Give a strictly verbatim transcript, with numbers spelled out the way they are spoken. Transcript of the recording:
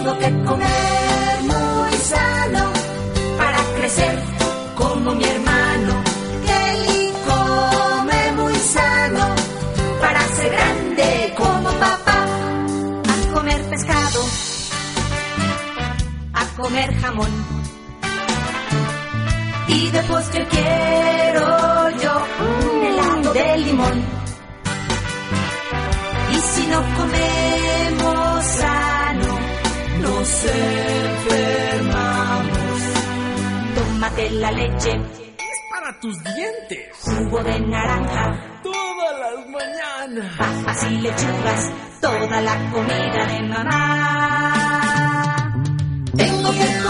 Tengo que comer muy sano para crecer como mi hermano. Kelly come muy sano para ser grande como papá. A comer pescado, a comer jamón, y de postre quiero yo un helado de limón. Y si no comemos sano, nos enfermamos. Tómate la leche, es para tus dientes. Jugo de naranja, todas las mañanas. Papas y lechugas, toda la comida de mamá. Tengo que